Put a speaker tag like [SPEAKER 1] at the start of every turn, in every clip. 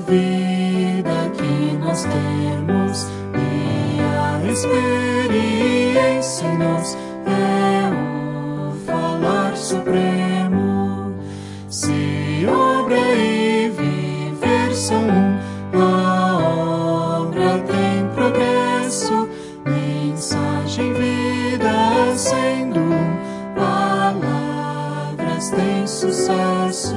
[SPEAKER 1] vida que nós temos e a experiência em nós é o falar supremo. Se obra e viver são um, a obra tem progresso, mensagem, vida sendo um, palavras têm sucesso.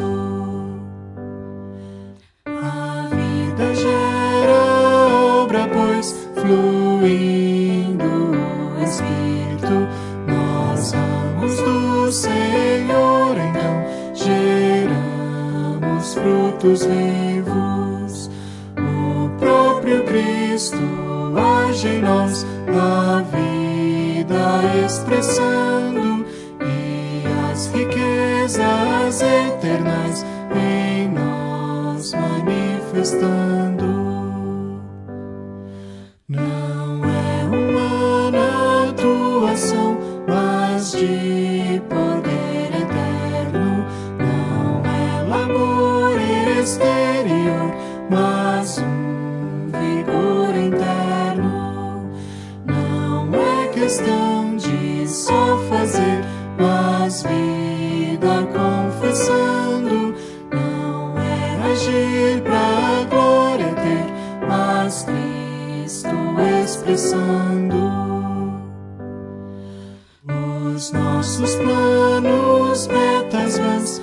[SPEAKER 1] A vida gera obra, pois fluindo o Espírito, nós ramos do Senhor, então geramos frutos vivos. O próprio Cristo age em nós, a vida expressando e as riquezas eternas em nós manifestando. Não é humana atuação, mas de poder eterno. Não é labor exterior, mas um vigor interno. Não é questão de só fazer, mas vida confessando. Não é agir pra glória ter, mas Cristo expressando. Os nossos planos, metas vãs,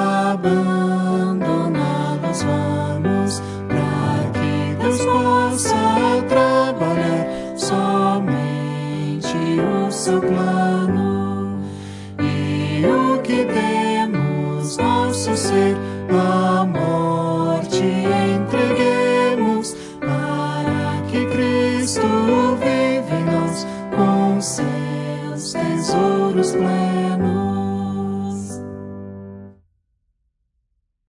[SPEAKER 1] abandoná-los vamos, para que Deus possa trabalhar somente o seu plano. E o que temos, nosso ser, a morte entreguemos, para que Cristo vive em nós com seus tesouros plenos.